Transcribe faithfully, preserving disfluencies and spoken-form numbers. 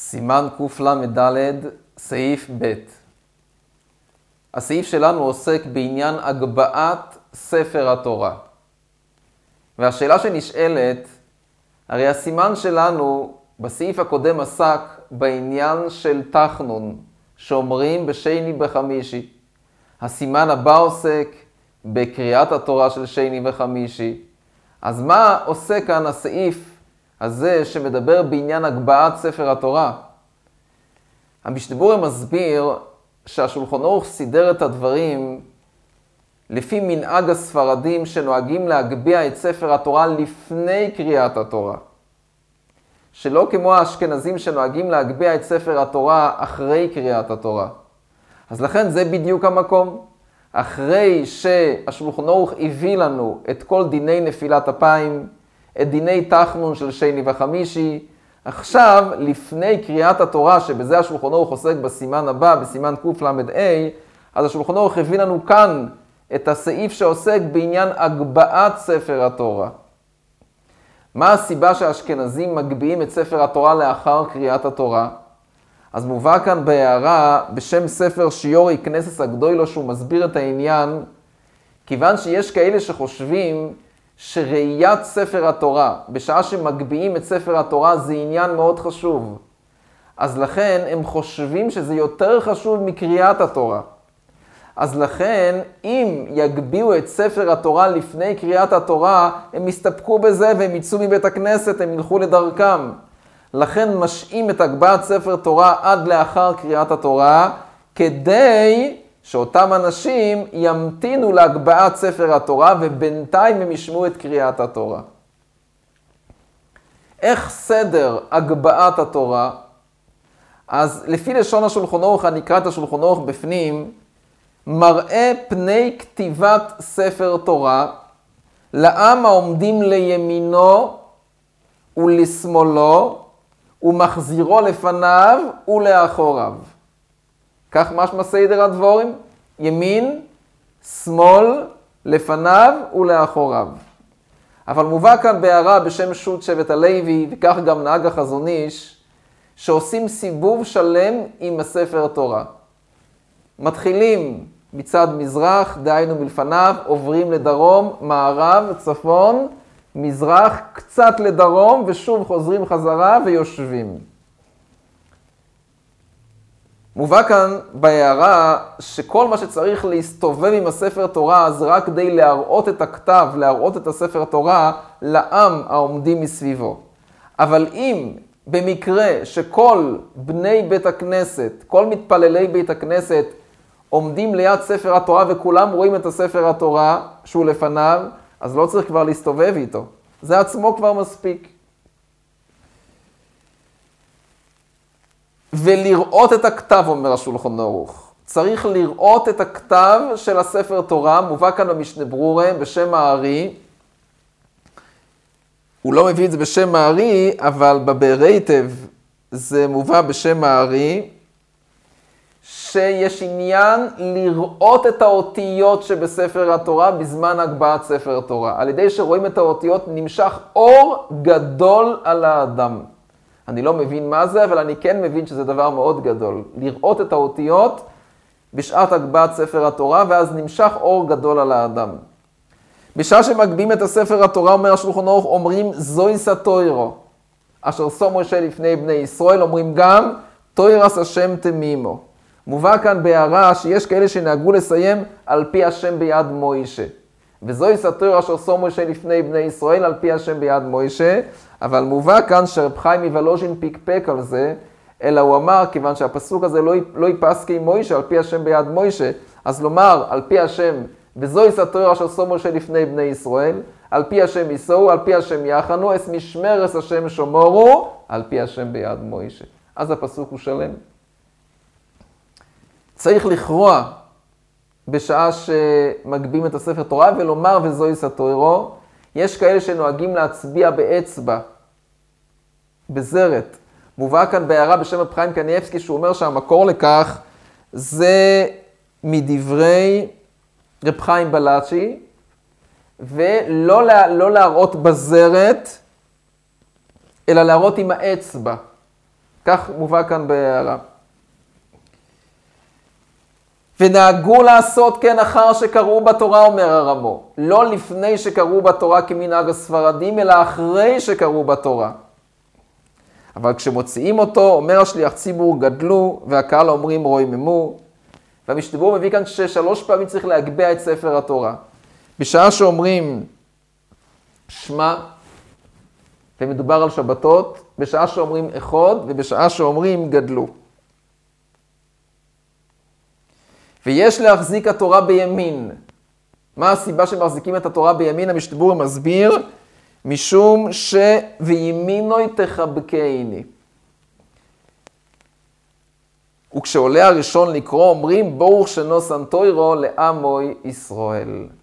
סימן קל"ד, סעיף ב'. הסעיף שלנו עוסק בעניין הגבהת ספר התורה. והשאלה שנשאלת, הרי הסימן שלנו בסעיף הקודם עסק בעניין של תחנון, שאומרים בשני בחמישי. הסימן הבא עוסק בקריאת התורה של שני וחמישי. אז מה עושה כאן הסעיף הזה שמדבר בעניין הגבהת ספר התורה? המשנה ברורה מסביר שהשולחן ערוך סידר את הדברים לפי מנהג הספרדים שנוהגים להגביה את ספר התורה לפני קריאת התורה. שלא כמו האשכנזים שנוהגים להגביה את ספר התורה אחרי קריאת התורה. אז לכן זה בדיוק המקום. אחרי שהשולחן ערוך הביא לנו את כל דיני נפילת אפיים, את דיני תחנון של שני וחמישי, עכשיו, לפני קריאת התורה, שבזה השולחן ערוך עוסק בסימן הבא, בסימן קל"ה, אז השולחן ערוך הביא לנו כאן את הסעיף שעוסק בעניין הגבהת ספר התורה. מה הסיבה שהאשכנזים מגביהים את ספר התורה לאחר קריאת התורה? אז מובא כאן בהערה בשם ספר שיורי כנסס הגדולו, שהוא מסביר את העניין, כיוון שיש כאלה שחושבים שראיית ספר התורה, בשעה שמגביהים את ספר התורה, זה עניין מאוד חשוב. אז לכן הם חושבים שזה יותר חשוב מקריאת התורה. אז לכן, אם יגביהו את ספר התורה לפני קריאת התורה, הם יסתפקו בזה והם יצאו מבית הכנסת, הם ילכו לדרכם. לכן משאים את הגבהת ספר תורה עד לאחר קריאת התורה, כדי שאותם אנשים ימתינו להגבהת ספר התורה, ובינתיים הם ישמעו את קריאת התורה. איך סדר הגבהת התורה? אז לפי לשון השולחן ערוך, אני אקרא את השולחן ערוך בפנים, מראה פני כתיבת ספר תורה לעם העומדים לימינו ולשמאלו, ומחזירו לפניו ולאחוריו. כך משמע סדר הדבורים, ימין, שמאל, לפניו ולאחוריו. אבל מובא כאן בהערה בשם שו"ת שבט הלוי, וכך גם נהג החזון איש, שעושים סיבוב שלם עם הספר תורה. מתחילים מצד מזרח, דהיינו מלפניו, עוברים לדרום, מערב, צפון, מזרח, קצת לדרום, ושוב חוזרים חזרה ויושבים. מובא כאן בהערה שכל מה שצריך להסתובב עם הספר תורה, זה רק כדי להראות את הכתב, להראות את הספר תורה לעם העומדים מסביבו. אבל אם במקרה שכל בני בית הכנסת, כל מתפללי בית הכנסת, עומדים ליד ספר התורה וכולם רואים את הספר התורה שהוא לפניו, אז לא צריך כבר להסתובב איתו. זה עצמו כבר מספיק. ולראות את הכתב, אומר השולחן ערוך. צריך לראות את הכתב של הספר תורה, מובא כאן במשנה ברורה בשם הארי. הוא לא מביא את זה בשם הארי, אבל בבאר היטב זה מובא בשם הארי, שיש עניין לראות את האותיות שבספר התורה בזמן הגבהת ספר תורה. על ידי שרואים את האותיות נמשך אור גדול על האדם. אני לא מבין מה זה, אבל אני כן מבין שזה דבר מאוד גדול. לראות את האותיות בשעת הגבהת ספר התורה, ואז נמשך אור גדול על האדם. בשעה שמגביהים את הספר התורה, אומר השולחן ערוך, אומרים זויס התוירו, אשר שמו משה לפני בני ישראל, אומרים גם תוירס השם תמימו. מובא כאן בהערה שיש כאלה שנהגו לסיים על פי השם ביד מוישה. וזויס התוירו אשר שמו משה לפני בני ישראל על פי השם ביד מוישה, אבל מובא כאן שרב חיים מוולוז'ין פיקפק על זה, אלא הוא אמר, כיוון שהפסוק הזה לא, לא ייפס כמוישה על פי השם ביד מוישה, אז לומר על פי השם, וזויס התוירו אשר שמו משה לפני בני ישראל, על פי השם ייסעו, על פי השם יחנו, אס משמרס השם שומרו, על פי השם ביד מוישה. אז הפסוק הוא שלם. צריך לכרוע בשעה שמגביהים את הספר תורה ולומר וזויס התוירו. יש כאלה שנוהגים להצביע באצבע, בזרת. מובא כאן בהערה בשם רב חיים קניאבסקי, שהוא אומר שהמקור לכך זה מדברי רב חיים בלאצ'י, ולא לה, לא להראות בזרת, אלא להראות עם האצבע. כך מובא כאן בהערה. ונהגו לעשות כן אחר שקראו בתורה, אומר הרמו. לא לפני שקראו בתורה כמנהג הספרדים, אלא אחרי שקראו בתורה. אבל כשמוציאים אותו, אומר השליח ציבור גדלו, והקהל אומרים רוממו. והמשתברור מביא כאן ששלוש פעמים צריך להגביה את ספר התורה. בשעה שאומרים שמע, ומדובר על שבתות, בשעה שאומרים אחד, ובשעה שאומרים גדלו. ויש להחזיק התורה בימין. מה הסיבה שמחזיקים את התורה בימין? המשתברור מסביר, משום ש... וימינוי תחבקני. וכשעולה הראשון לקרוא, אומרים, ברוך שנוסן תוירו לעמוי ישראל.